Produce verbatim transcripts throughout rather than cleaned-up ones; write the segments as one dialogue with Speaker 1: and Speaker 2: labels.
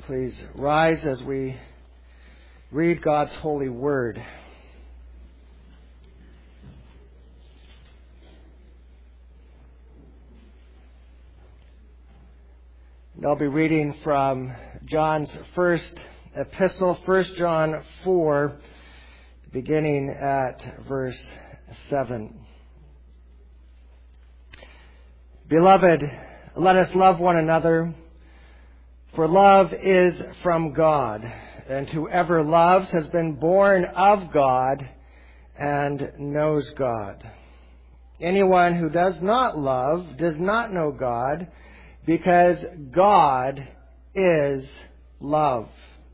Speaker 1: Please rise as we read God's holy word. And I'll be reading from John's first epistle, First John four, beginning at verse seven. Beloved, let us love one another, for love is from God, and whoever loves has been born of God and knows God. Anyone who does not love does not know God, because God is love.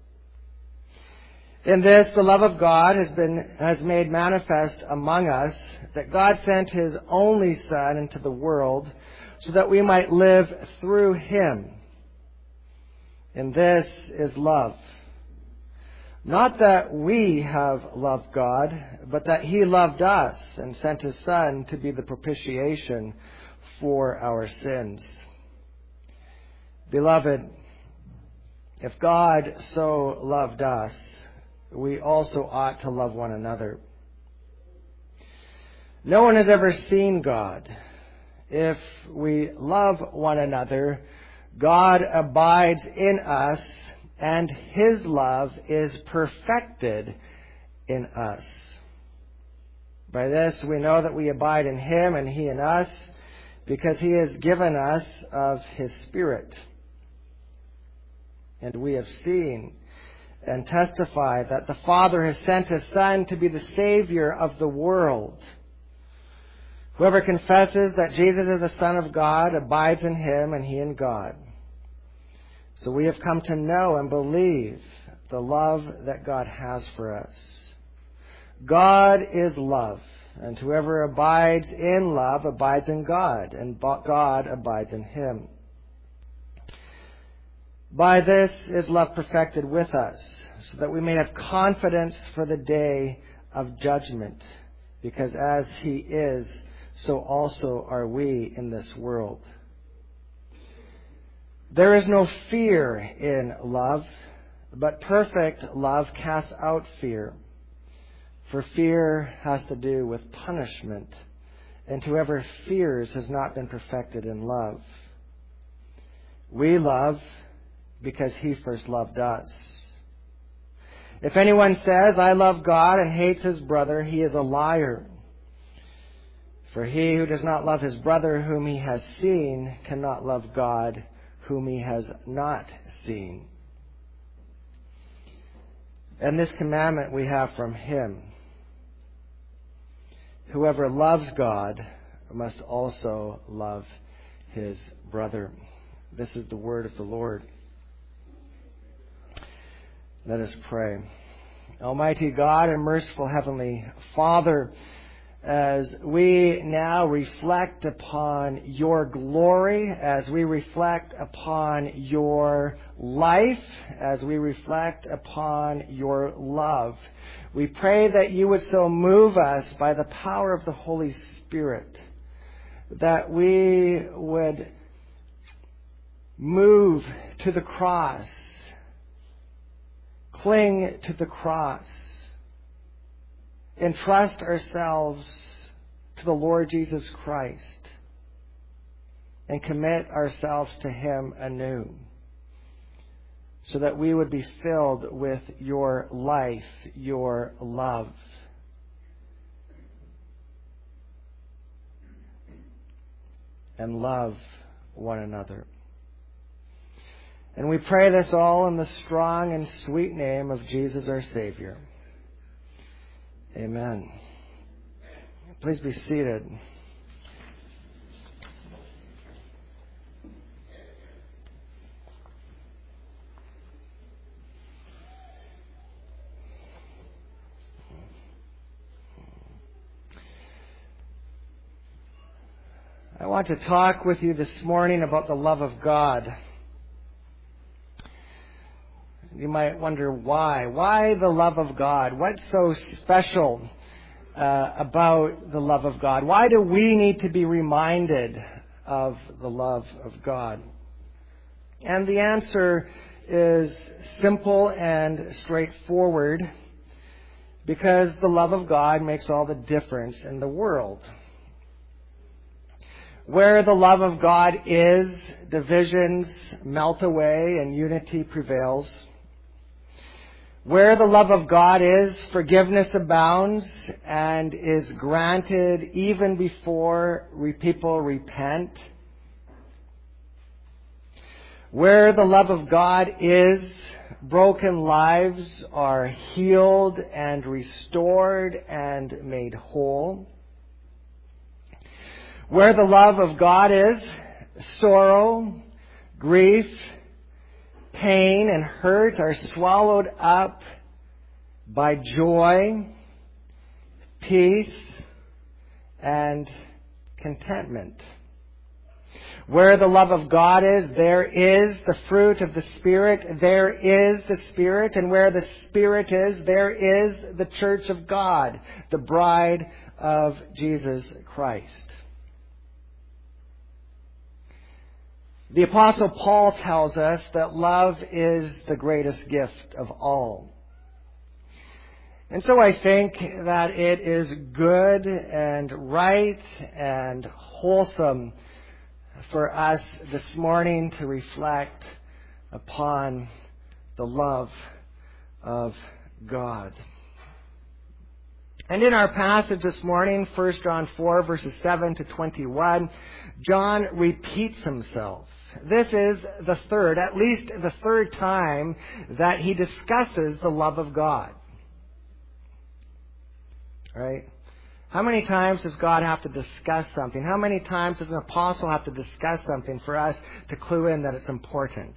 Speaker 1: In this, the love of God has been has made manifest among us, that God sent His only Son into the world so that we might live through Him. And this is love. Not that we have loved God, but that He loved us and sent His Son to be the propitiation for our sins. Beloved, if God so loved us, we also ought to love one another. No one has ever seen God. If we love one another, God abides in us, and His love is perfected in us. By this we know that we abide in Him and He in us, because He has given us of His Spirit. And we have seen and testify that the Father has sent His Son to be the Savior of the world. Whoever confesses that Jesus is the Son of God abides in Him and He in God. So we have come to know and believe the love that God has for us. God is love, and whoever abides in love abides in God, and God abides in him. By this is love perfected with us, so that we may have confidence for the day of judgment, because as He is, so also are we in this world. There is no fear in love, but perfect love casts out fear. For fear has to do with punishment, and whoever fears has not been perfected in love. We love because He first loved us. If anyone says, "I love God," and hates his brother, he is a liar. For he who does not love his brother whom he has seen cannot love God whom he has not seen. And this commandment we have from Him: whoever loves God must also love his brother. This is the word of the Lord. Let us pray. Almighty God and merciful Heavenly Father, as we now reflect upon Your glory, as we reflect upon Your life, as we reflect upon Your love, we pray that You would so move us by the power of the Holy Spirit, that we would move to the cross, cling to the cross, entrust ourselves to the Lord Jesus Christ, and commit ourselves to Him anew, so that we would be filled with Your life, Your love. And love one another. And we pray this all in the strong and sweet name of Jesus our Savior. Amen. Please be seated. I want to talk with you this morning about the love of God. You might wonder why. Why the love of God? What's so special uh, about the love of God? Why do we need to be reminded of the love of God? And the answer is simple and straightforward because the love of God makes all the difference in the world. Where the love of God is, divisions melt away and unity prevails. Where the love of God is, forgiveness abounds and is granted even before people repent. Where the love of God is, broken lives are healed and restored and made whole. Where the love of God is, sorrow, grief, pain, and hurt are swallowed up by joy, peace, and contentment. Where the love of God is, there is the fruit of the Spirit, there is the Spirit, and where the Spirit is, there is the church of God, the bride of Jesus Christ. The Apostle Paul tells us that love is the greatest gift of all. And so I think that it is good and right and wholesome for us this morning to reflect upon the love of God. And in our passage this morning, First John four, verses seven to twenty-one, John repeats himself. This is the third, at least the third time that he discusses the love of God. Right? How many times does God have to discuss something? How many times does an apostle have to discuss something for us to clue in that it's important?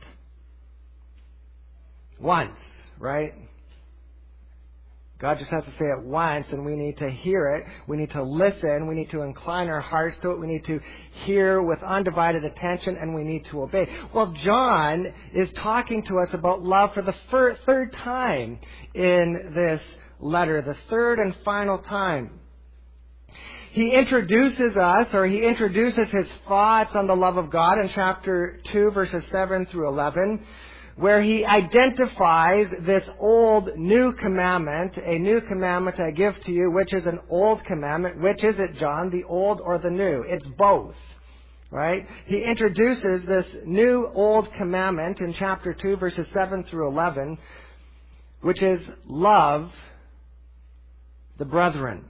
Speaker 1: Once, right? God just has to say it once, and we need to hear it. We need to listen. We need to incline our hearts to it. We need to hear with undivided attention, and we need to obey. Well, John is talking to us about love for the fir- third time in this letter, the third and final time. He introduces us, or he introduces his thoughts on the love of God in chapter two, verses seven through eleven. Where he identifies this old new commandment, a new commandment I give to you, which is an old commandment. Which is it, John, the old or the new? It's both, right? He introduces this new old commandment in chapter two, verses seven through eleven, which is love the brethren.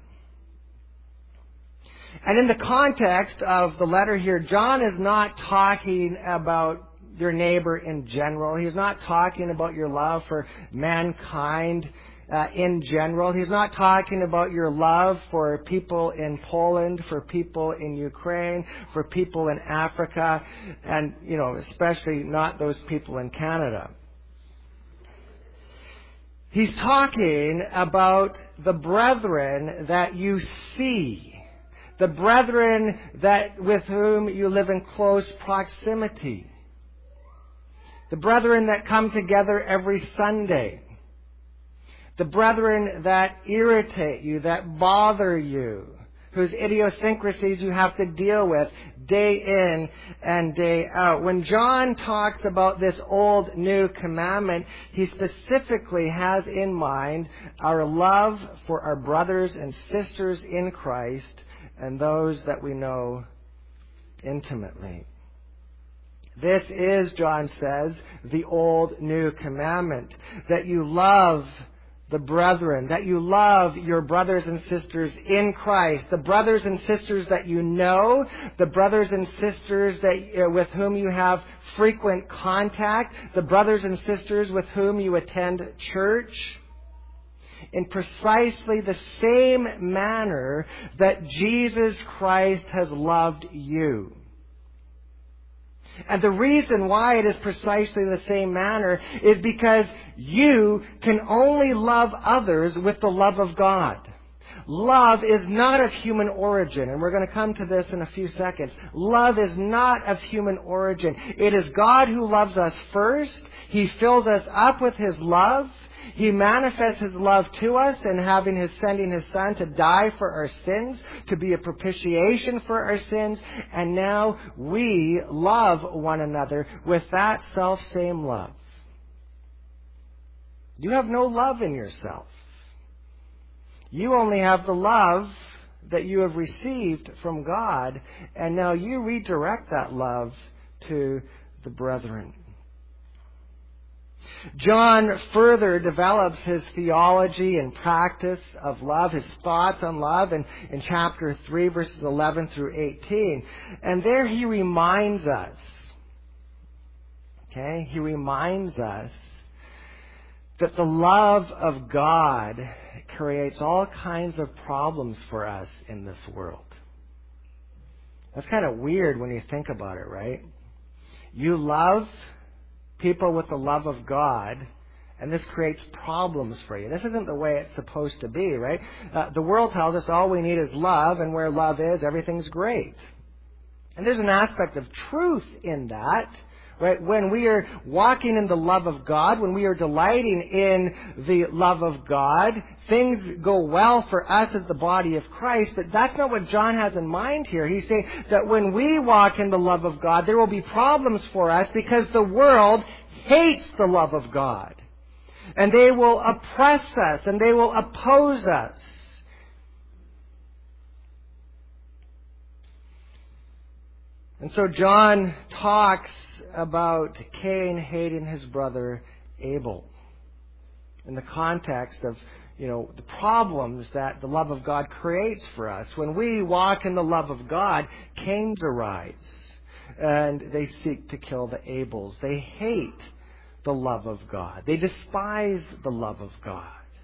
Speaker 1: And in the context of the letter here, John is not talking about your neighbor in general. He's not talking about your love for mankind uh, in general. He's not talking about your love for people in Poland, for people in Ukraine, for people in Africa, and, you know, especially not those people in Canada. He's talking about the brethren that you see, the brethren that with whom you live in close proximity. The brethren that come together every Sunday. The brethren that irritate you, that bother you, whose idiosyncrasies you have to deal with day in and day out. When John talks about this old new commandment, he specifically has in mind our love for our brothers and sisters in Christ and those that we know intimately. This is, John says, the old new commandment, that you love the brethren, that you love your brothers and sisters in Christ, the brothers and sisters that you know, the brothers and sisters that uh, with whom you have frequent contact, the brothers and sisters with whom you attend church, in precisely the same manner that Jesus Christ has loved you. And the reason why it is precisely the same manner is because you can only love others with the love of God. Love is not of human origin, and we're going to come to this in a few seconds. Love is not of human origin. It is God who loves us first. He fills us up with His love. He manifests His love to us in having His sending His Son to die for our sins, to be a propitiation for our sins, and now we love one another with that self-same love. You have no love in yourself. You only have the love that you have received from God, and now you redirect that love to the brethren. John further develops his theology and practice of love, his thoughts on love in, in chapter three, verses eleven through eighteen. And there he reminds us, okay, he reminds us that the love of God creates all kinds of problems for us in this world. That's kind of weird when you think about it, right? You love people with the love of God, and this creates problems for you. This isn't the way it's supposed to be, right? Uh, the world tells us all we need is love, and where love is, everything's great. And there's an aspect of truth in that, right? When we are walking in the love of God, when we are delighting in the love of God, things go well for us as the body of Christ, but that's not what John has in mind here. He's saying that when we walk in the love of God, there will be problems for us because the world hates the love of God. And they will oppress us and they will oppose us. And so John talks about Cain hating his brother Abel in the context of, you know, the problems that the love of God creates for us. When we walk in the love of God, Cains arise and they seek to kill the Abels. They hate the love of God. They despise the love of God.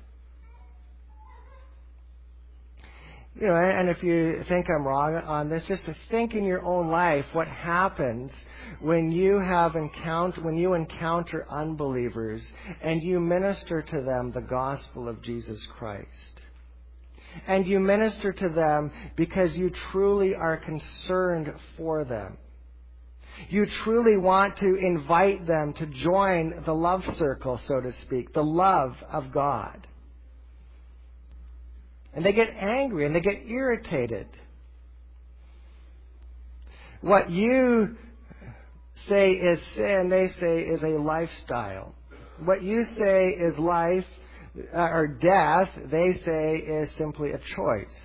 Speaker 1: You know, and if you think I'm wrong on this, just to think in your own life what happens when you have encounter when you encounter unbelievers and you minister to them the gospel of Jesus Christ. And you minister to them because you truly are concerned for them. You truly want to invite them to join the love circle, so to speak, the love of God. And they get angry and they get irritated. What you say is sin, they say is a lifestyle. What you say is life uh, or death, they say is simply a choice.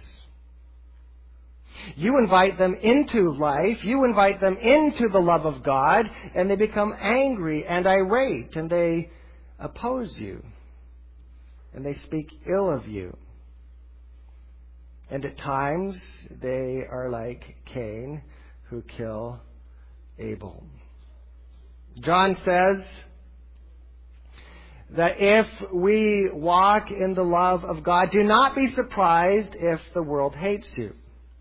Speaker 1: You invite them into life, you invite them into the love of God, and they become angry and irate, and they oppose you, and they speak ill of you. And at times, they are like Cain, who kill Abel. John says that if we walk in the love of God, do not be surprised if the world hates you.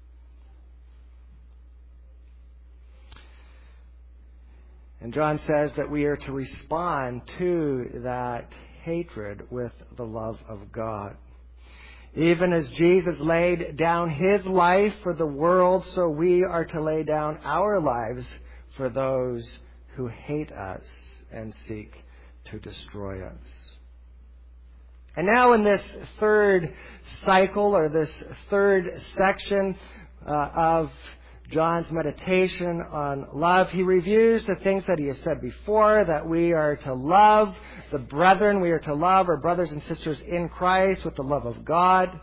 Speaker 1: And John says that we are to respond to that hatred with the love of God. Even as Jesus laid down His life for the world, so we are to lay down our lives for those who hate us and seek to destroy us. And now in this third cycle, or this third section uh, of John's meditation on love, he reviews the things that he has said before, that we are to love the brethren, we are to love our brothers and sisters in Christ with the love of God.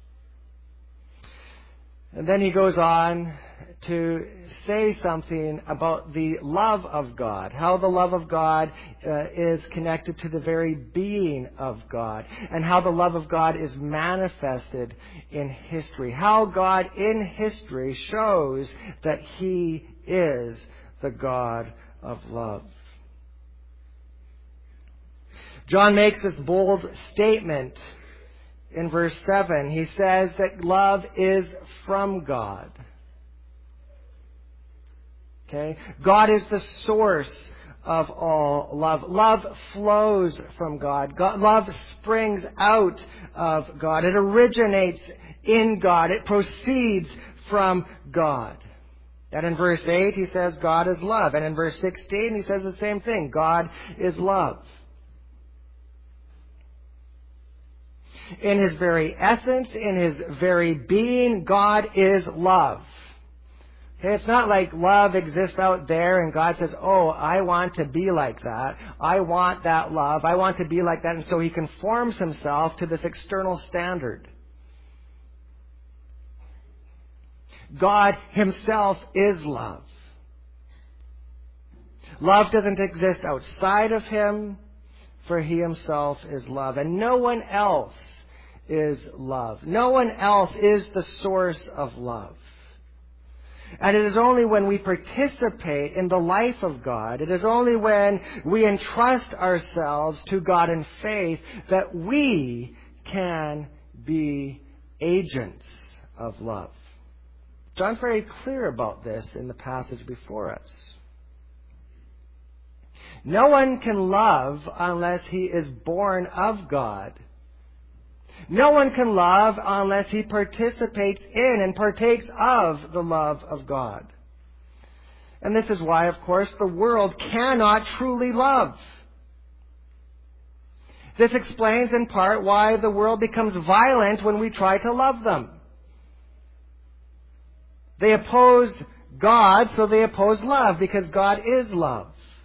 Speaker 1: And then he goes on to say something about the love of God, how the love of God uh, is connected to the very being of God, and how the love of God is manifested in history, how God in history shows that He is the God of love. John makes this bold statement in verse seven. He says that love is from God. Okay? God is the source of all love. Love flows from God. God. Love springs out of God. It originates in God. It proceeds from God. And in verse eight, he says God is love. And in verse sixteen, he says the same thing. God is love. In His very essence, in His very being, God is love. Okay, it's not like love exists out there and God says, oh, I want to be like that. I want that love. I want to be like that. And so he conforms himself to this external standard. God himself is love. Love doesn't exist outside of him, for he himself is love. And no one else is love. No one else is the source of love. And it is only when we participate in the life of God, it is only when we entrust ourselves to God in faith that we can be agents of love. John's very clear about this in the passage before us. No one can love unless he is born of God. No one can love unless he participates in and partakes of the love of God. And this is why, of course, the world cannot truly love. This explains in part why the world becomes violent when we try to love them. They oppose God, so they oppose love, because God is love.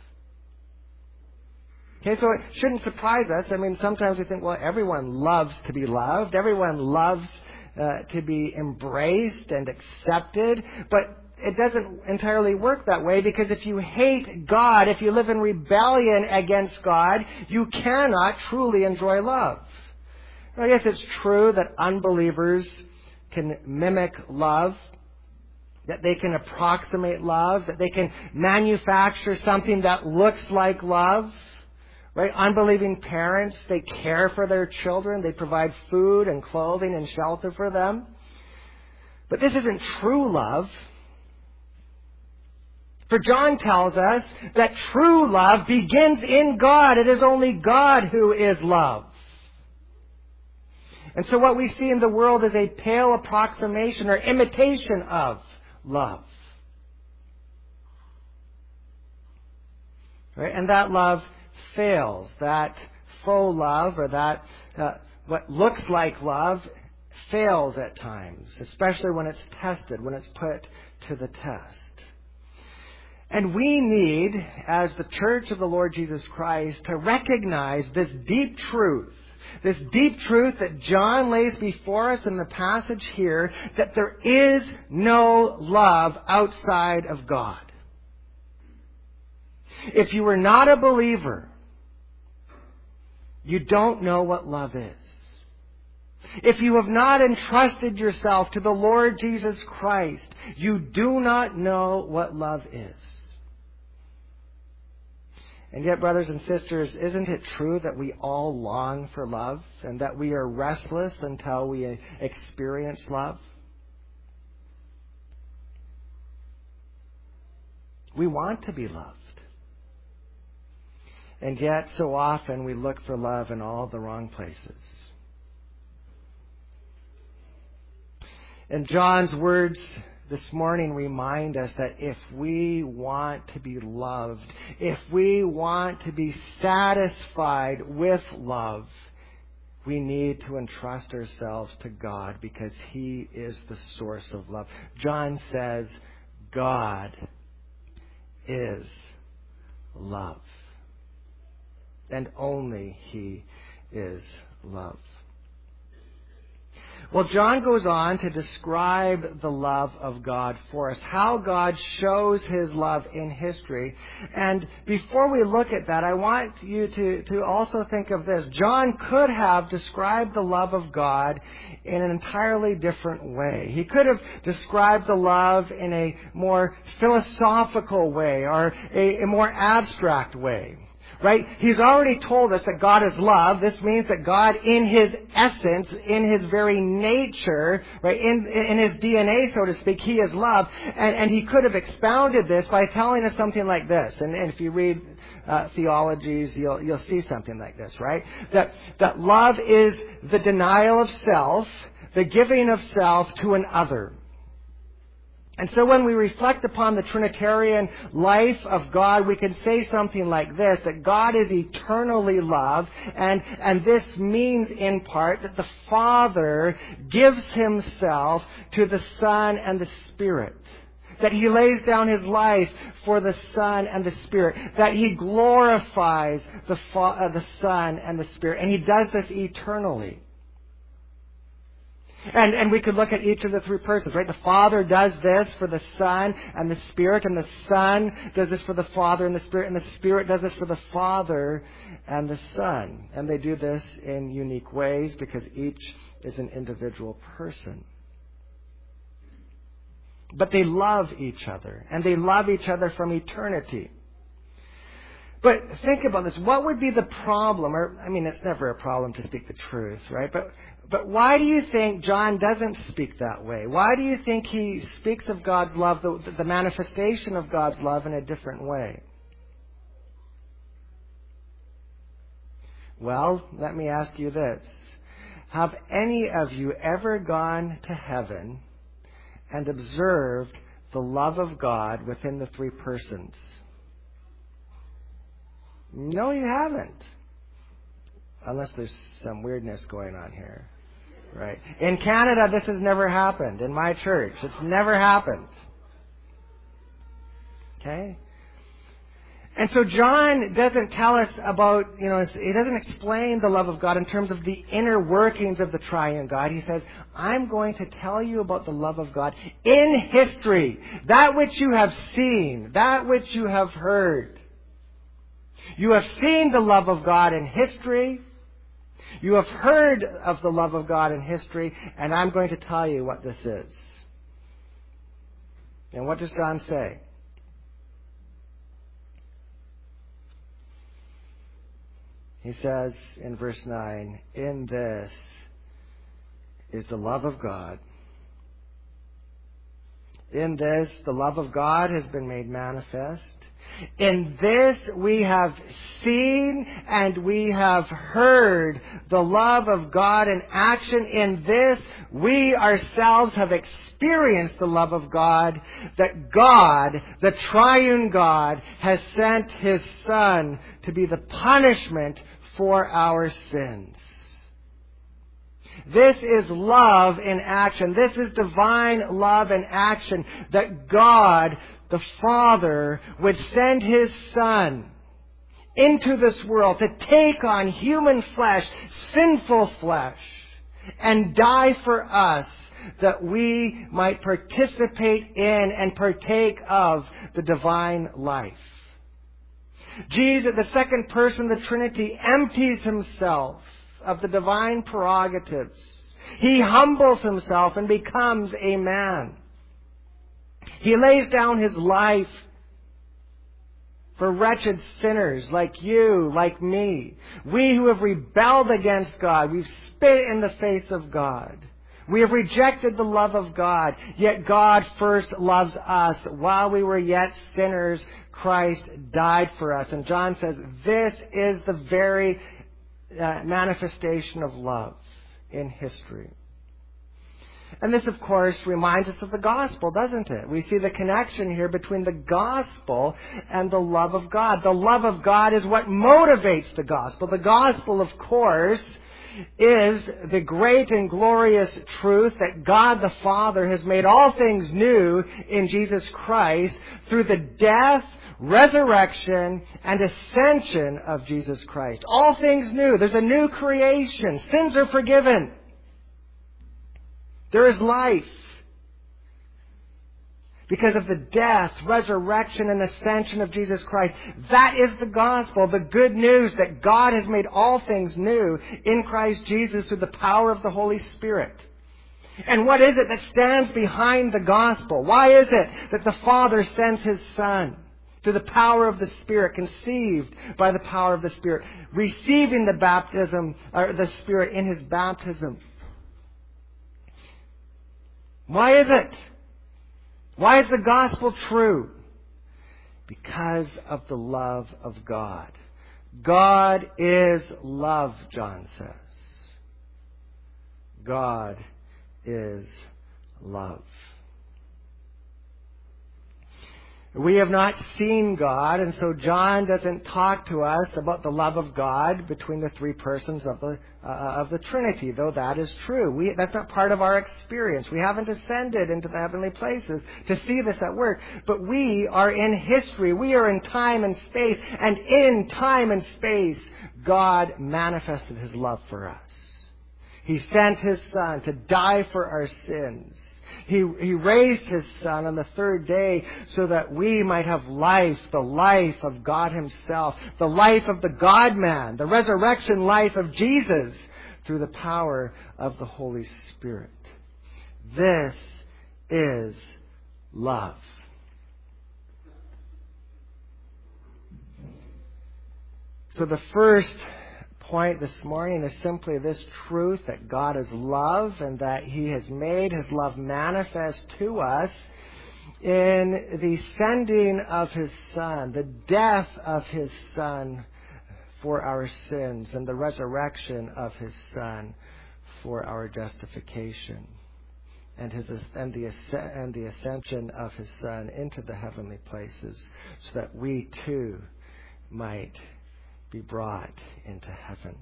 Speaker 1: Okay, so it shouldn't surprise us. I mean, sometimes we think, well, everyone loves to be loved. Everyone loves uh, to be embraced and accepted. But it doesn't entirely work that way, because if you hate God, if you live in rebellion against God, you cannot truly enjoy love. I guess it's true that unbelievers can mimic love, that they can approximate love, that they can manufacture something that looks like love. Right? Unbelieving parents, they care for their children. They provide food and clothing and shelter for them. But this isn't true love. For John tells us that true love begins in God. It is only God who is love. And so what we see in the world is a pale approximation or imitation of love. Right? And that love fails. That faux love, or that uh, what looks like love, fails at times, especially when it's tested, when it's put to the test. And we need, as the Church of the Lord Jesus Christ, to recognize this deep truth, this deep truth that John lays before us in the passage here, that there is no love outside of God. If you are not a believer, you don't know what love is. If you have not entrusted yourself to the Lord Jesus Christ, you do not know what love is. And yet, brothers and sisters, isn't it true that we all long for love and that we are restless until we experience love? We want to be loved. And yet, so often, we look for love in all the wrong places. And John's words this morning remind us that if we want to be loved, if we want to be satisfied with love, we need to entrust ourselves to God, because He is the source of love. John says, God is love. And only He is love. Well, John goes on to describe the love of God for us, how God shows His love in history. And before we look at that, I want you to, to also think of this. John could have described the love of God in an entirely different way. He could have described the love in a more philosophical way, or a, a more abstract way. Right? He's already told us that God is love. This means that God, in His essence, in His very nature, right, in, in His D N A, so to speak, He is love. And, and He could have expounded this by telling us something like this. And, and if you read uh, theologies, you'll, you'll see something like this, right? That, that love is the denial of self, the giving of self to an other. And so when we reflect upon the Trinitarian life of God, we can say something like this, that God is eternally love, and, and this means in part that the Father gives Himself to the Son and the Spirit. that He lays down His life for the Son and the Spirit, that He glorifies the, Fa- uh, the Son and the Spirit, and He does this eternally. And, and we could look at each of the three persons, right? The Father does this for the Son and the Spirit, and the Son does this for the Father and the Spirit, and the Spirit does this for the Father and the Son. And they do this in unique ways because each is an individual person. But they love each other, and they love each other from eternity. But think about this. What would be the problem? Or, I mean, it's never a problem to speak the truth, right? But but why do you think John doesn't speak that way? Why do you think he speaks of God's love, the, the manifestation of God's love, in a different way? Well, let me ask you this. Have any of you ever gone to heaven and observed the love of God within the three persons? No, you haven't. Unless there's some weirdness going on here. Right? In Canada, this has never happened. In my church, it's never happened. Okay? And so John doesn't tell us about, you know, he doesn't explain the love of God in terms of the inner workings of the triune God. He says, I'm going to tell you about the love of God in history. That which you have seen. That which you have heard. You have seen the love of God in history. You have heard of the love of God in history, and I'm going to tell you what this is. And what does John say? He says in verse nine, in this is the love of God. In this, the love of God has been made manifest. In this we have seen and we have heard the love of God in action. In this we ourselves have experienced the love of God, that God, the triune God, has sent His Son to be the punishment for our sins. This is love in action. This is divine love in action, that God, the Father, would send His Son into this world to take on human flesh, sinful flesh, and die for us, that we might participate in and partake of the divine life. Jesus, the second person of the Trinity, empties Himself of the divine prerogatives. He humbles Himself and becomes a man. He lays down His life for wretched sinners like you, like me. We who have rebelled against God, we've spit in the face of God. We have rejected the love of God, yet God first loves us. While we were yet sinners, Christ died for us. And John says this is the very uh, manifestation of love in history. And this, of course, reminds us of the gospel, doesn't it? We see the connection here between the gospel and the love of God. The love of God is what motivates the gospel. The gospel, of course, is the great and glorious truth that God the Father has made all things new in Jesus Christ through the death, resurrection, and ascension of Jesus Christ. All things new. There's a new creation. Sins are forgiven. There is life. Because of the death, resurrection, and ascension of Jesus Christ. That is the gospel, the good news that God has made all things new in Christ Jesus through the power of the Holy Spirit. And what is it that stands behind the gospel? Why is it that the Father sends His Son through the power of the Spirit, conceived by the power of the Spirit, receiving the baptism, or the Spirit in His baptism? Why is it? Why is the gospel true? Because of the love of God. God is love, John says. God is love. We have not seen God, and so John doesn't talk to us about the love of God between the three persons of the uh, of the Trinity, though that is true. We, that's not part of our experience. We haven't ascended into the heavenly places to see this at work. But we are in history. We are in time and space, and in time and space, God manifested His love for us. He sent His Son to die for our sins. He, he raised His Son on the third day so that we might have life, the life of God Himself, the life of the God-man, the resurrection life of Jesus through the power of the Holy Spirit. This is love. So the first point this morning is simply this truth that God is love and that He has made His love manifest to us in the sending of His Son, the death of His Son for our sins, and the resurrection of His Son for our justification, and his and the and the ascension of His Son into the heavenly places, so that we too might be brought into heaven.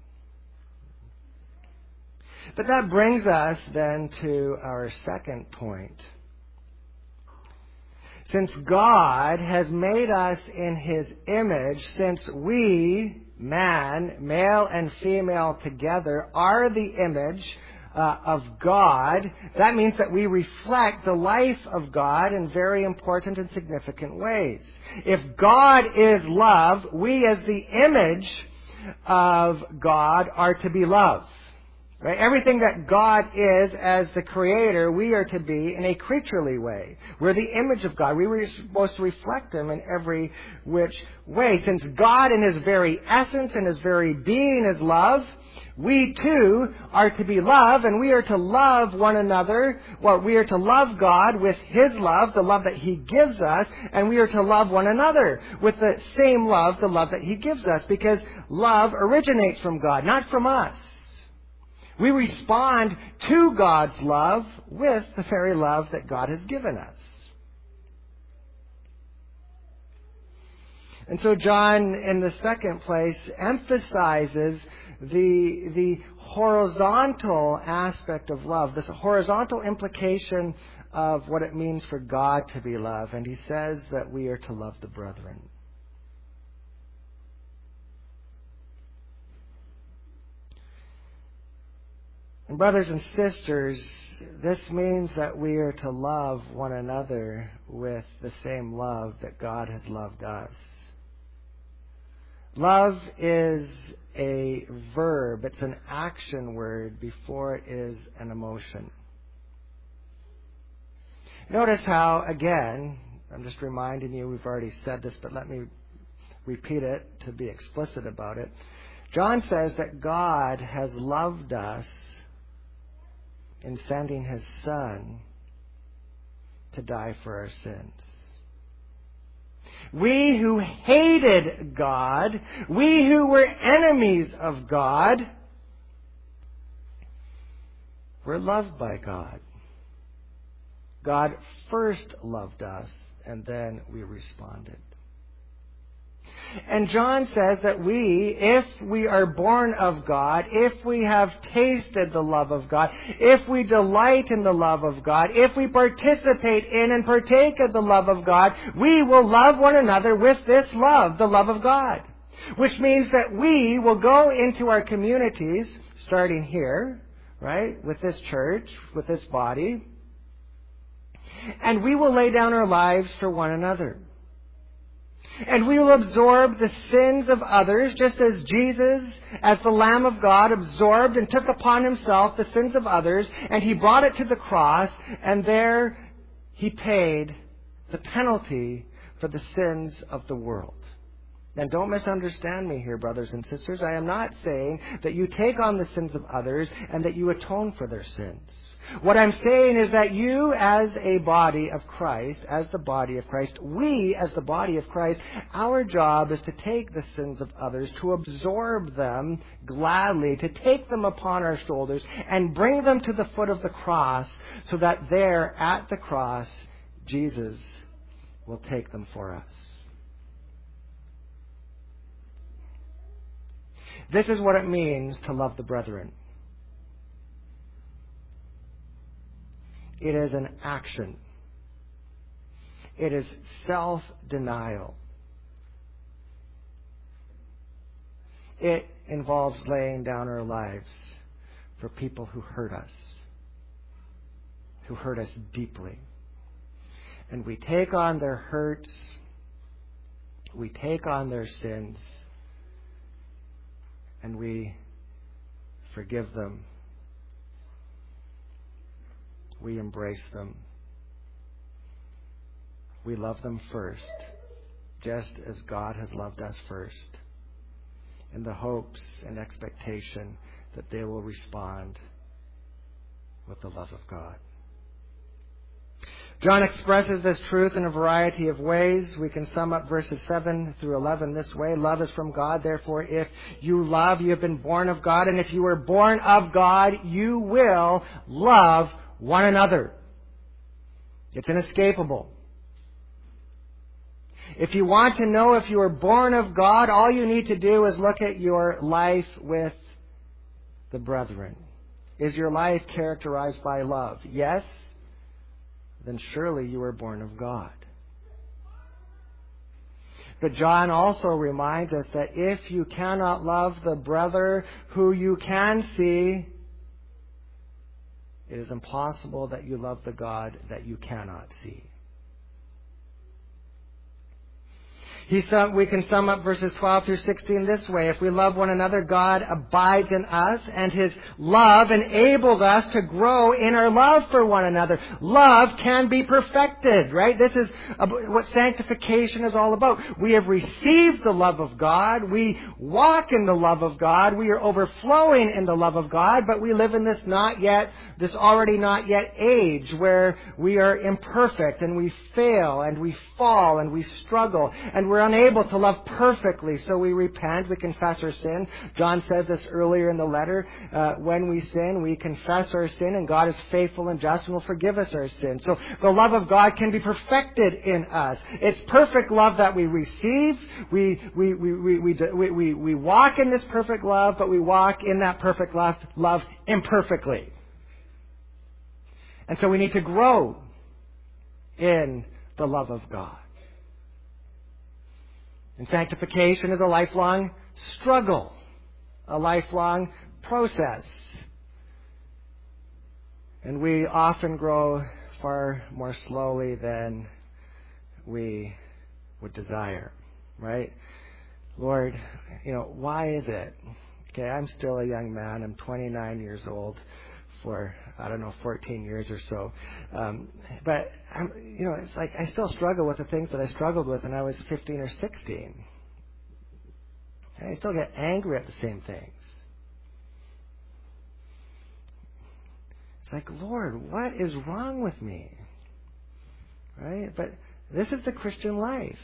Speaker 1: But that brings us then to our second point. Since God has made us in His image, since we, man, male and female together, are the image uh, of God, that means that we reflect the life of God in very important and significant ways. If God is love, we as the image of God are to be love. Right? Everything that God is as the Creator, we are to be in a creaturely way. We're the image of God. We were supposed to reflect Him in every which way. Since God in His very essence and His very being is love, we too are to be love, and we are to love one another. Well, we are to love God with His love, the love that He gives us, and we are to love one another with the same love, the love that He gives us, because love originates from God, not from us. We respond to God's love with the very love that God has given us. And so John, in the second place, emphasizes the, the horizontal aspect of love, this horizontal implication of what it means for God to be love. And he says that we are to love the brethren. And brothers and sisters, this means that we are to love one another with the same love that God has loved us. Love is a verb. It's an action word before it is an emotion. Notice how, again, I'm just reminding you, we've already said this, but let me repeat it to be explicit about it. John says that God has loved us in sending His Son to die for our sins. We who hated God, we who were enemies of God, were loved by God. God first loved us, and then we responded. And John says that we, if we are born of God, if we have tasted the love of God, if we delight in the love of God, if we participate in and partake of the love of God, we will love one another with this love, the love of God. Which means that we will go into our communities, starting here, right, with this church, with this body, and we will lay down our lives for one another. And we will absorb the sins of others, just as Jesus, as the Lamb of God, absorbed and took upon Himself the sins of others, and He brought it to the cross, and there He paid the penalty for the sins of the world. And don't misunderstand me here, brothers and sisters. I am not saying that you take on the sins of others and that you atone for their sins. What I'm saying is that you as a body of Christ, as the body of Christ, we as the body of Christ, our job is to take the sins of others, to absorb them gladly, to take them upon our shoulders and bring them to the foot of the cross so that there at the cross, Jesus will take them for us. This is what it means to love the brethren. It is an action. It is self-denial. It involves laying down our lives for people who hurt us, who hurt us deeply. And we take on their hurts, we take on their sins, and we forgive them. We embrace them. We love them first, just as God has loved us first, in the hopes and expectation that they will respond with the love of God. John expresses this truth in a variety of ways. We can sum up verses seven through eleven this way. Love is from God. Therefore, if you love, you have been born of God. And if you were born of God, you will love one another. It's inescapable. If you want to know if you are born of God, all you need to do is look at your life with the brethren. Is your life characterized by love? Yes? Then surely you are born of God. But John also reminds us that if you cannot love the brother who you can see, it is impossible that you love the God that you cannot see. He sum, we can sum up verses twelve through sixteen this way. If we love one another, God abides in us, and His love enables us to grow in our love for one another. Love can be perfected, right? This is what sanctification is all about. We have received the love of God. We walk in the love of God. We are overflowing in the love of God, but we live in this not yet, this already not yet age where we are imperfect and we fail and we fall and we struggle and we're unable to love perfectly, so we repent, we confess our sin. John says this earlier in the letter. Uh, when we sin, we confess our sin, and God is faithful and just and will forgive us our sin. So the love of God can be perfected in us. It's perfect love that we receive. We we we we we we, we walk in this perfect love, but we walk in that perfect love, love imperfectly. And so we need to grow in the love of God. And sanctification is a lifelong struggle, a lifelong process. And we often grow far more slowly than we would desire, right? Lord, you know, why is it? Okay, I'm still a young man. I'm twenty-nine years old for, I don't know, fourteen years or so. Um, but, I'm, you know, it's like I still struggle with the things that I struggled with when I was fifteen or sixteen. And I still get angry at the same things. It's like, Lord, what is wrong with me? Right? But this is the Christian life.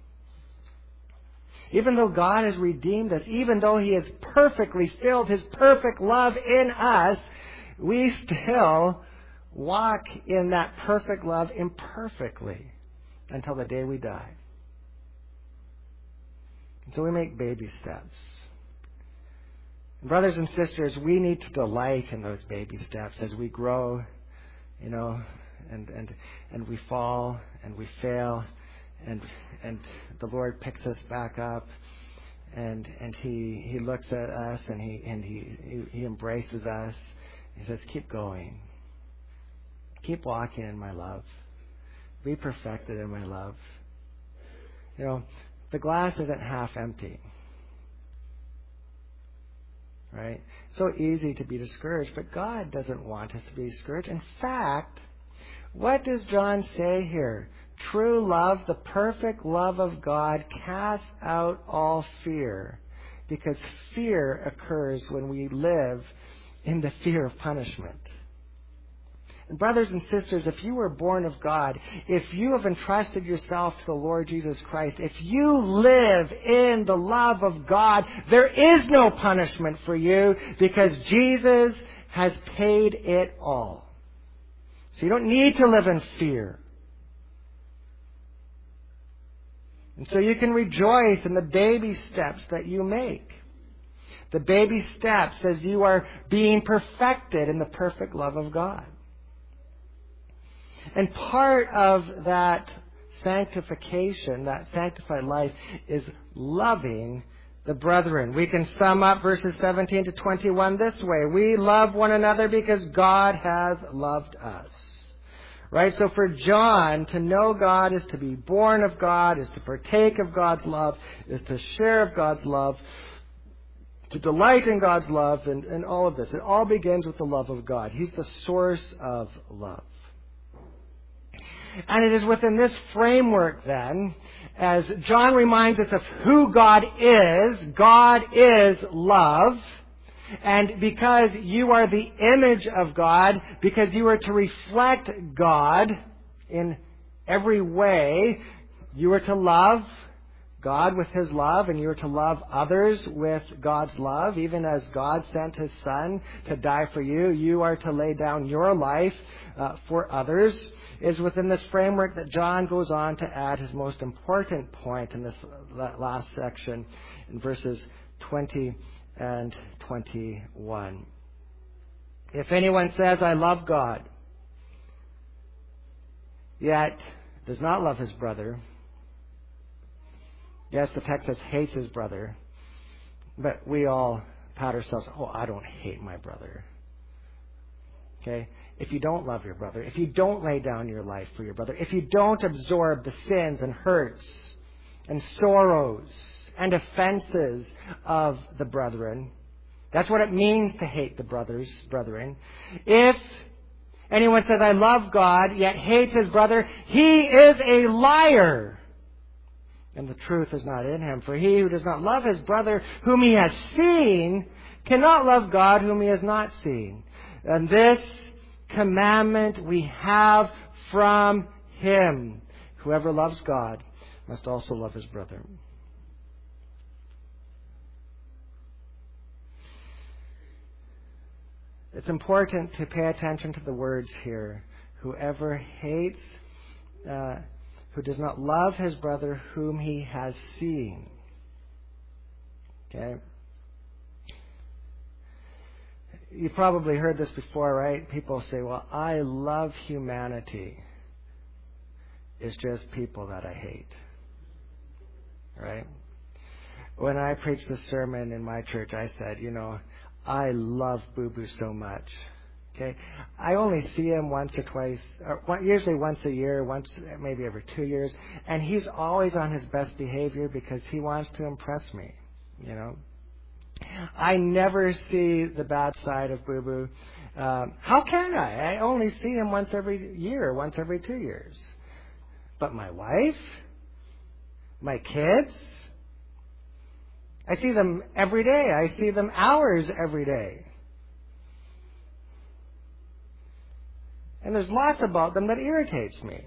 Speaker 1: Even though God has redeemed us, even though He has perfectly filled His perfect love in us, we still walk in that perfect love imperfectly until the day we die. And so we make baby steps. And brothers and sisters, we need to delight in those baby steps as we grow, you know, and and and we fall and we fail, and and the Lord picks us back up, and and He He looks at us and He and He He, he embraces us. He says, keep going. Keep walking in my love. Be perfected in my love. You know, the glass isn't half empty. Right? So easy to be discouraged, but God doesn't want us to be discouraged. In fact, what does John say here? True love, the perfect love of God, casts out all fear, because fear occurs when we live in the fear of punishment. And brothers and sisters, if you were born of God, if you have entrusted yourself to the Lord Jesus Christ, if you live in the love of God, there is no punishment for you because Jesus has paid it all. So you don't need to live in fear. And so you can rejoice in the baby steps that you make. The baby steps as you are being perfected in the perfect love of God. And part of that sanctification, that sanctified life, is loving the brethren. We can sum up verses seventeen to twenty-one this way. We love one another because God has loved us. Right? So for John, to know God is to be born of God, is to partake of God's love, is to share of God's love, to delight in God's love, and, and all of this. It all begins with the love of God. He's the source of love. And it is within this framework, then, as John reminds us of who God is. God is love. And because you are the image of God, because you are to reflect God in every way, you are to love God with His love, and you are to love others with God's love. Even as God sent His Son to die for you, you are to lay down your life uh, for others. Is within this framework that John goes on to add his most important point in this last section in verses twenty and twenty-one. If anyone says, I love God, yet does not love his brother, yes, the text says hates his brother, but we all pat ourselves, oh, I don't hate my brother. Okay? If you don't love your brother, if you don't lay down your life for your brother, if you don't absorb the sins and hurts and sorrows and offenses of the brethren, that's what it means to hate the brothers, brethren. If anyone says, I love God, yet hates his brother, he is a liar. And the truth is not in him. For he who does not love his brother whom he has seen cannot love God whom he has not seen. And this commandment we have from Him. Whoever loves God must also love his brother. It's important to pay attention to the words here. Whoever hates, uh, who does not love his brother whom he has seen. Okay? You've probably heard this before, right? People say, well, I love humanity. It's just people that I hate. Right? When I preached the sermon in my church, I said, you know, I love Boo Boo so much. Okay? I only see him once or twice, or usually once a year, once maybe every two years. And he's always on his best behavior because he wants to impress me. You know? I never see the bad side of Boo Boo. Um, how can I? I only see him once every year, once every two years. But my wife, my kids, I see them every day. I see them hours every day. And there's lots about them that irritates me.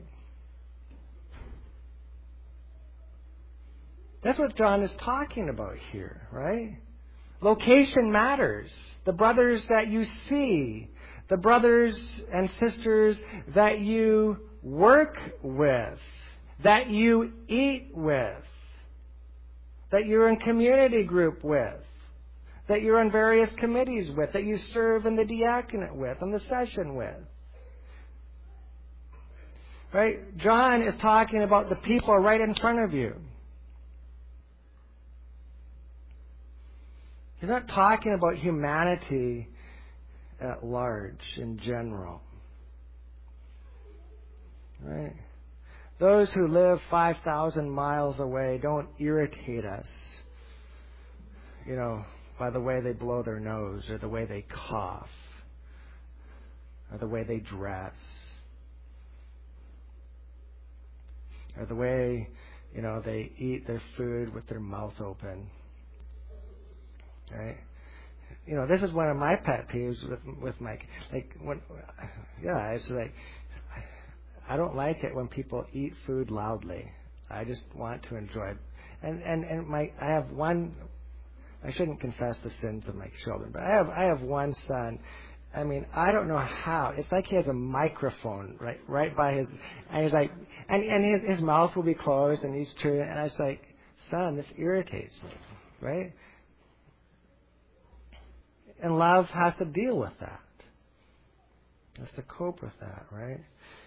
Speaker 1: That's what John is talking about here, right? Location matters. The brothers that you see, the brothers and sisters that you work with, that you eat with, that you're in community group with, that you're on various committees with, that you serve in the diaconate with, in the session with. Right? John is talking about the people right in front of you. He's not talking about humanity at large, in general. Right? Those who live five thousand miles away don't irritate us, you know, by the way they blow their nose, or the way they cough, or the way they dress, or the way, you know, they eat their food with their mouth open. Right? You know, this is one of my pet peeves with with my, like, when, yeah, it's like, I don't like it when people eat food loudly. I just want to enjoy it. And, and, and my, I have one, I shouldn't confess the sins of my children, but I have, I have one son, I mean, I don't know how. It's like he has a microphone right right by his, and he's like, and, and his, his mouth will be closed, and he's chewing, and I was like, son, this irritates me, right? And love has to deal with that. Has to cope with that, right?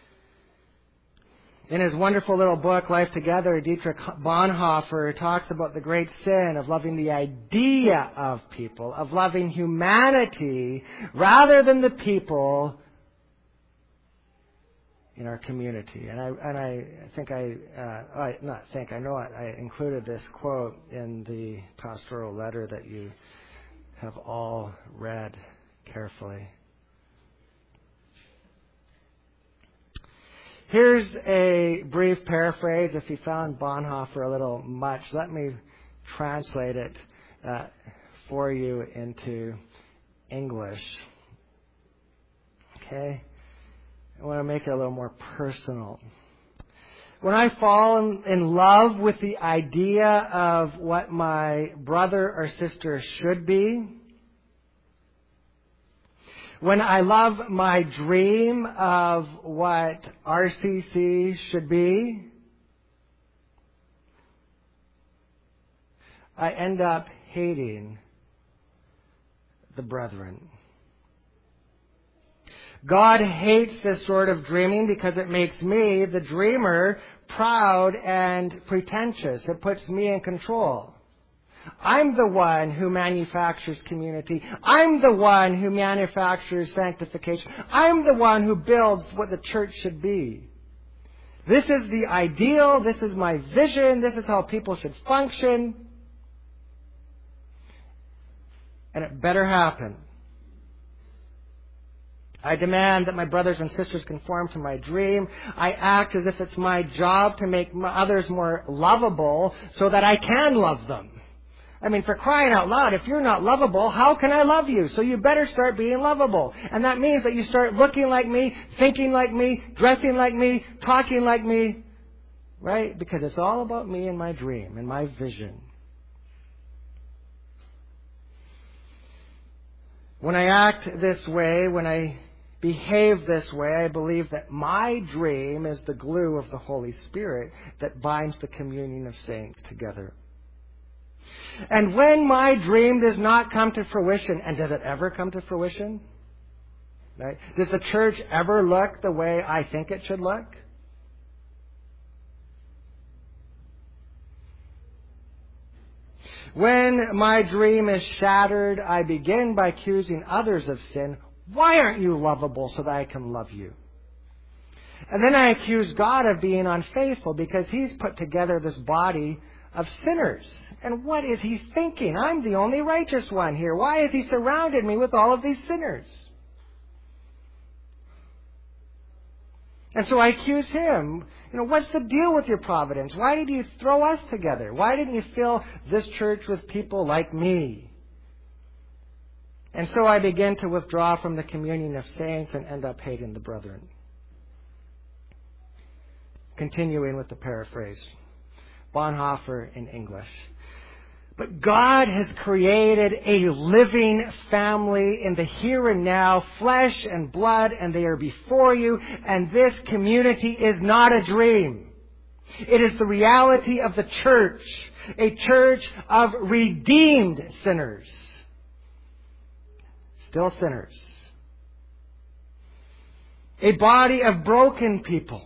Speaker 1: In his wonderful little book, Life Together, Dietrich Bonhoeffer talks about the great sin of loving the idea of people, of loving humanity, rather than the people in our community. And I and I think I, uh, I not think, I know I, I included this quote in the pastoral letter that you have all read carefully. Here's a brief paraphrase. If you found Bonhoeffer a little much, let me translate it uh, for you into English. Okay? I want to make it a little more personal. When I fall in, in love with the idea of what my brother or sister should be, when I love my dream of what R C C should be, I end up hating the brethren. God hates this sort of dreaming because it makes me, the dreamer, proud and pretentious. It puts me in control. I'm the one who manufactures community. I'm the one who manufactures sanctification. I'm the one who builds what the church should be. This is the ideal. This is my vision. This is how people should function. And it better happen. I demand that my brothers and sisters conform to my dream. I act as if it's my job to make others more lovable so that I can love them. I mean, for crying out loud, if you're not lovable, how can I love you? So you better start being lovable. And that means that you start looking like me, thinking like me, dressing like me, talking like me, right? Because it's all about me and my dream and my vision. When I act this way, when I behave this way, I believe that my dream is the glue of the Holy Spirit that binds the communion of saints together. And when my dream does not come to fruition, and does it ever come to fruition? Right? Does the church ever look the way I think it should look? When my dream is shattered, I begin by accusing others of sin. Why aren't you lovable so that I can love you? And then I accuse God of being unfaithful because He's put together this body of sinners. And what is He thinking? I'm the only righteous one here. Why has He surrounded me with all of these sinners? And so I accuse Him. You know, what's the deal with your providence? Why did you throw us together? Why didn't you fill this church with people like me? And so I begin to withdraw from the communion of saints and end up hating the brethren. Continuing with the paraphrase. Bonhoeffer in English. But God has created a living family in the here and now, flesh and blood, and they are before you. And this community is not a dream. It is the reality of the church, a church of redeemed sinners. Still sinners. A body of broken people.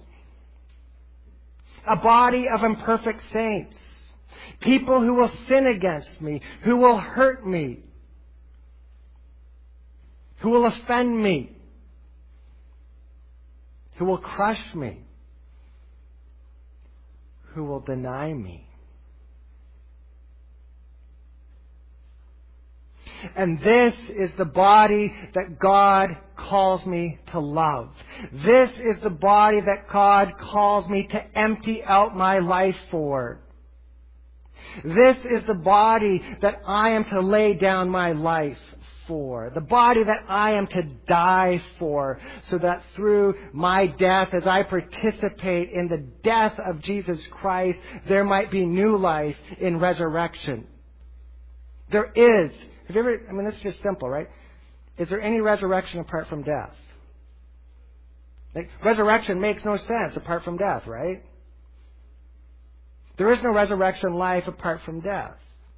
Speaker 1: A body of imperfect saints. People who will sin against me, who will hurt me, who will offend me, who will crush me, who will deny me. And this is the body that God calls me to love. This is the body that God calls me to empty out my life for. This is the body that I am to lay down my life for. The body that I am to die for, so that through my death, as I participate in the death of Jesus Christ, there might be new life in resurrection. There is. Have you ever, I mean, it's just simple, right? Is there any resurrection apart from death? Like, resurrection makes no sense apart from death, right? There is no resurrection life apart from death.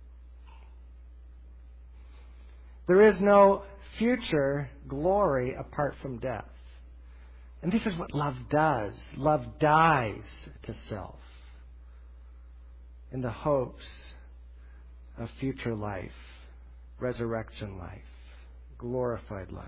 Speaker 1: There is no future glory apart from death. And this is what love does. Love dies to self in the hopes of future life, resurrection life, glorified life.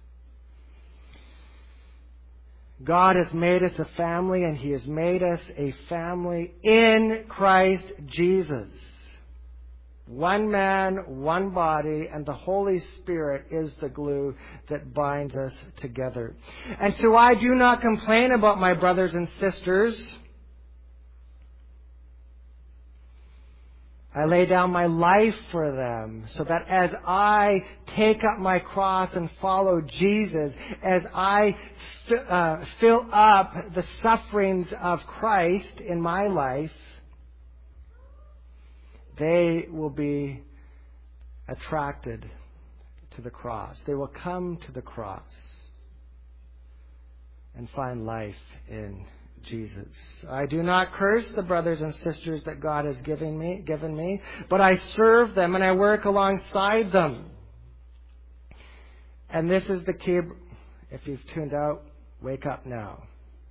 Speaker 1: God has made us a family, and He has made us a family in Christ Jesus. One man, one body, and the Holy Spirit is the glue that binds us together. And so I do not complain about my brothers and sisters. I lay down my life for them, so that as I take up my cross and follow Jesus, as I uh, fill up the sufferings of Christ in my life, they will be attracted to the cross. They will come to the cross and find life in Jesus. I do not curse the brothers and sisters that God has given me, given me, but I serve them and I work alongside them. And this is the key. If you've tuned out, wake up now.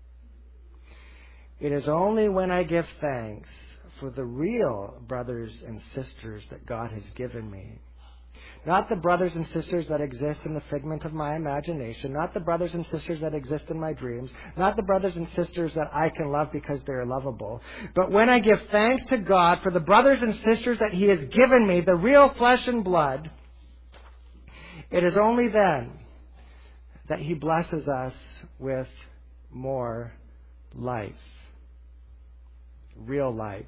Speaker 1: It is only when I give thanks for the real brothers and sisters that God has given me. Not the brothers and sisters that exist in the figment of my imagination. Not the brothers and sisters that exist in my dreams. Not the brothers and sisters that I can love because they are lovable. But when I give thanks to God for the brothers and sisters that He has given me, the real flesh and blood, it is only then that He blesses us with more life. Real life.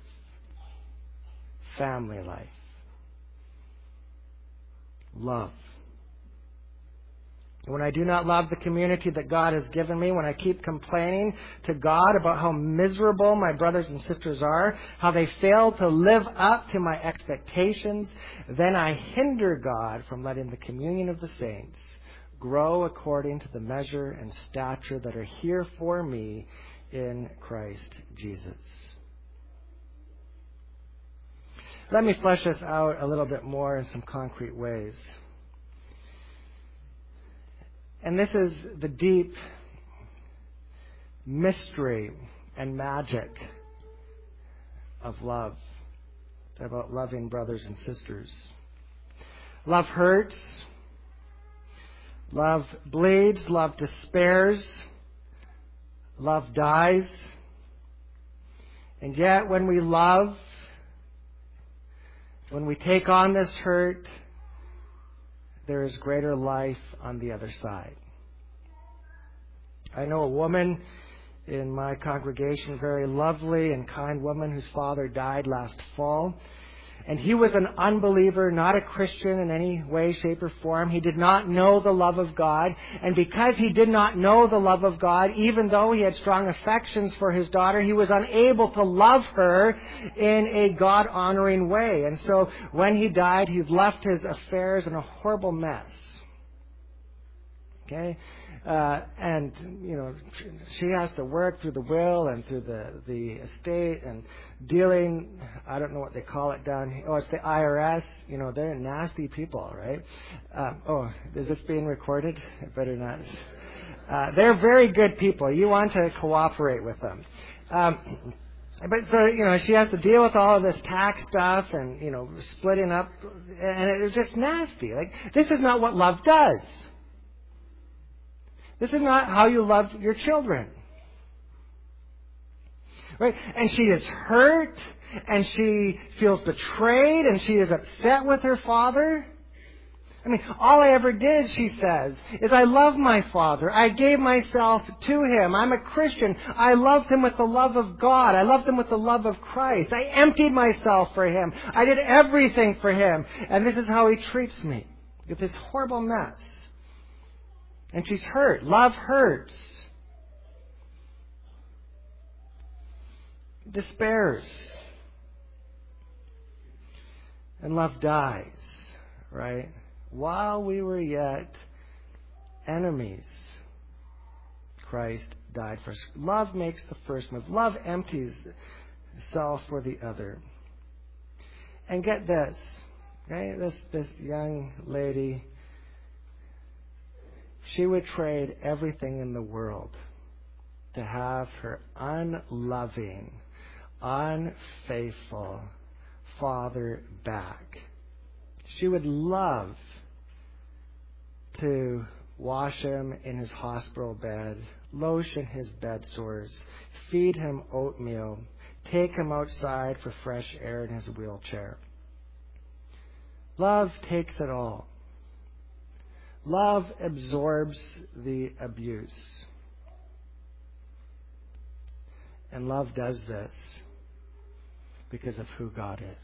Speaker 1: Family life. Love. When I do not love the community that God has given me, when I keep complaining to God about how miserable my brothers and sisters are, how they fail to live up to my expectations, then I hinder God from letting the communion of the saints grow according to the measure and stature that are here for me in Christ Jesus. Let me flesh this out a little bit more in some concrete ways. And this is the deep mystery and magic of love, about loving brothers and sisters. Love hurts. Love bleeds. Love despairs. Love dies. And yet when we love, when we take on this hurt, there is greater life on the other side. I know a woman in my congregation, a very lovely and kind woman whose father died last fall. And he was an unbeliever, not a Christian in any way, shape, or form. He did not know the love of God. And because he did not know the love of God, even though he had strong affections for his daughter, he was unable to love her in a God-honoring way. And so when he died, he left his affairs in a horrible mess. Okay? Uh, and, you know, she has to work through the will and through the, the estate and dealing, I don't know what they call it down here. Oh, it's the I R S. You know, they're nasty people, right? Uh, oh, is this being recorded? I better not. Uh, they're very good people. You want to cooperate with them. Um, But so, you know, she has to deal with all of this tax stuff and, you know, splitting up. And it's just nasty. Like, this is not what love does. This is not how you love your children. Right? And she is hurt, and she feels betrayed, and she is upset with her father. I mean, all I ever did, she says, is I love my father. I gave myself to him. I'm a Christian. I loved him with the love of God. I loved him with the love of Christ. I emptied myself for him. I did everything for him. And this is how he treats me, with this horrible mess. And she's hurt. Love hurts. Despairs. And love dies, right? While we were yet enemies, Christ died for us. Love makes the first move. Love empties self for the other. And get this, right? This this young lady, she would trade everything in the world to have her unloving, unfaithful father back. She would love to wash him in his hospital bed, lotion his bed sores, feed him oatmeal, take him outside for fresh air in his wheelchair. Love takes it all. Love absorbs the abuse. And love does this because of who God is.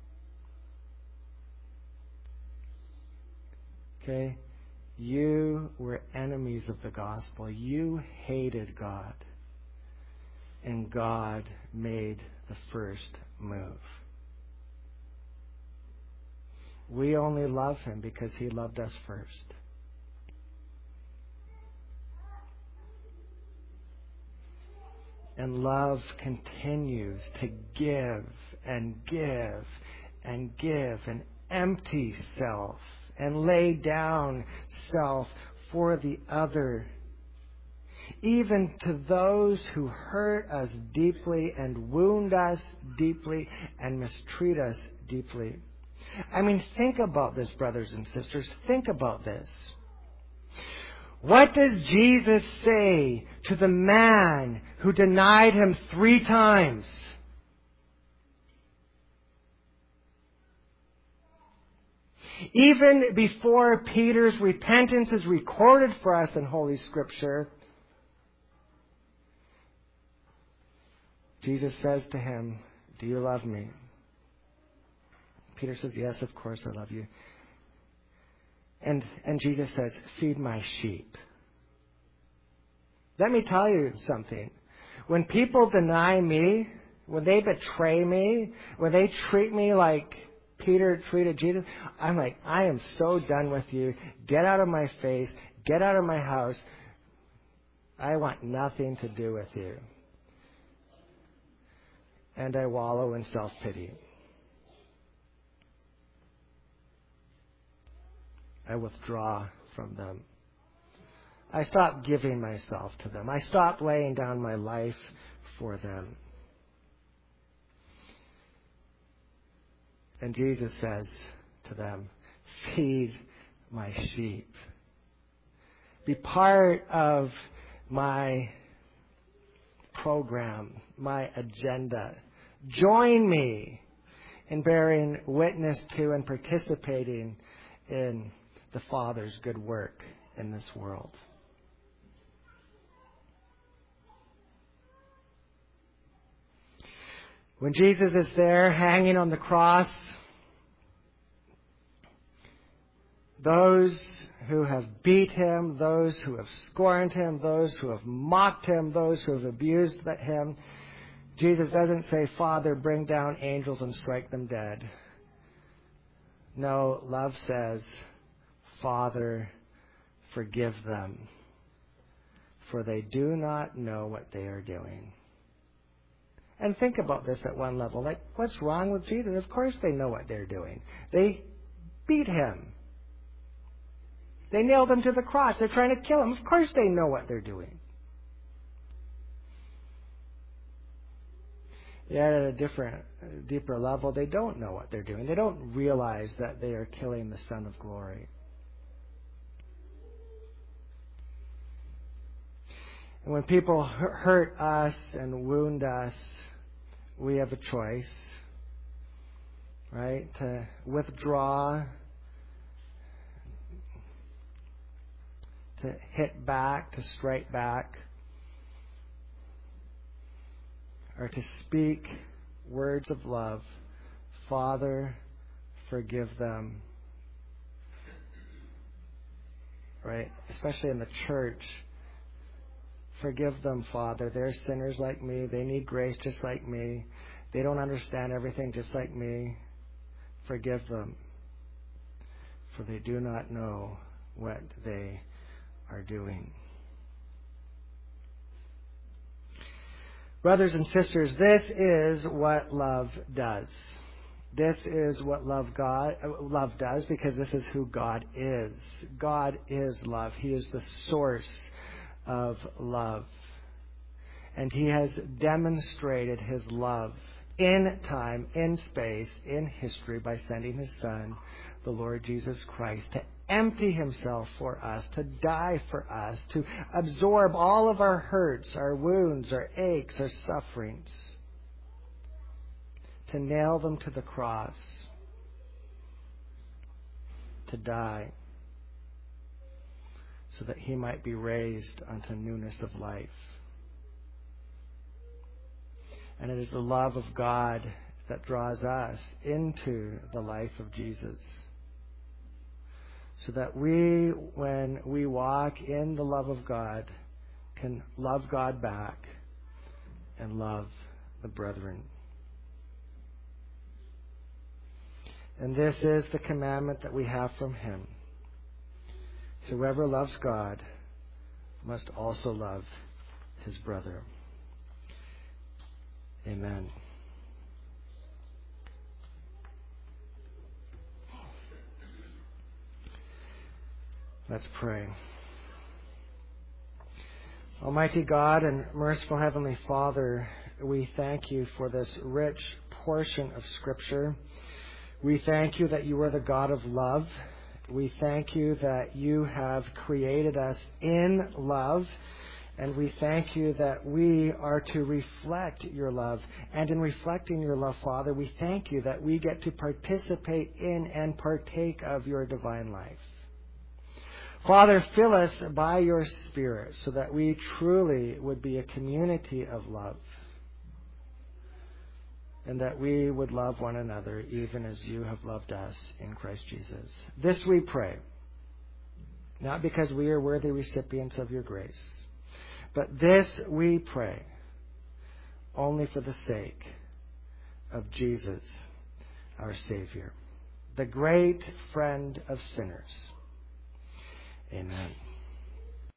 Speaker 1: Okay? You were enemies of the gospel. You hated God. And God made the first move. We only love Him because He loved us first. And love continues to give and give and give and empty self and lay down self for the other, even to those who hurt us deeply and wound us deeply and mistreat us deeply. I mean, think about this, brothers and sisters. Think about this. What does Jesus say to the man who denied Him three times? Even before Peter's repentance is recorded for us in Holy Scripture, Jesus says to him, "Do you love me?" Peter says, "Yes, of course I love you." And, and Jesus says, "Feed my sheep." Let me tell you something. When people deny me, when they betray me, when they treat me like Peter treated Jesus, I'm like, I am so done with you. Get out of my face. Get out of my house. I want nothing to do with you. And I wallow in self-pity. I withdraw from them. I stop giving myself to them. I stop laying down my life for them. And Jesus says to them, "Feed my sheep. Be part of my program, my agenda. Join me in bearing witness to and participating in the Father's good work in this world." When Jesus is there hanging on the cross, those who have beat Him, those who have scorned Him, those who have mocked Him, those who have abused Him, Jesus doesn't say, "Father, bring down angels and strike them dead." No, love says, "Father, forgive them, for they do not know what they are doing." And think about this at one level. Like, what's wrong with Jesus? Of course they know what they're doing. They beat Him. They nailed Him to the cross. They're trying to kill Him. Of course they know what they're doing. Yet at a different, deeper level, they don't know what they're doing. They don't realize that they are killing the Son of Glory. And when people hurt us and wound us, we have a choice, right? To withdraw, to hit back, to strike back, or to speak words of love. "Father, forgive them." Right? Especially in the church. "Forgive them, Father. They're sinners like me. They need grace just like me. They don't understand everything just like me. Forgive them, for they do not know what they are doing. Brothers and sisters, this is what love does. This is what love God love does, because this is who God is. God is love. He is the source of love. And He has demonstrated His love in time, in space, in history by sending His Son, the Lord Jesus Christ, to empty Himself for us, to die for us, to absorb all of our hurts, our wounds, our aches, our sufferings, to nail them to the cross, to die, so that He might be raised unto newness of life. And it is the love of God that draws us into the life of Jesus, so that we, when we walk in the love of God, can love God back and love the brethren. And this is the commandment that we have from Him. Whoever loves God must also love his brother. Amen. Let's pray. Almighty God and merciful Heavenly Father, we thank You for this rich portion of Scripture. We thank You that You are the God of love. We thank You that You have created us in love. And we thank You that we are to reflect Your love. And in reflecting Your love, Father, we thank You that we get to participate in and partake of Your divine life. Father, fill us by Your Spirit so that we truly would be a community of love, and that we would love one another even as You have loved us in Christ Jesus. This we pray, not because we are worthy recipients of Your grace, but this we pray only for the sake of Jesus, our Savior, the great friend of sinners. Amen.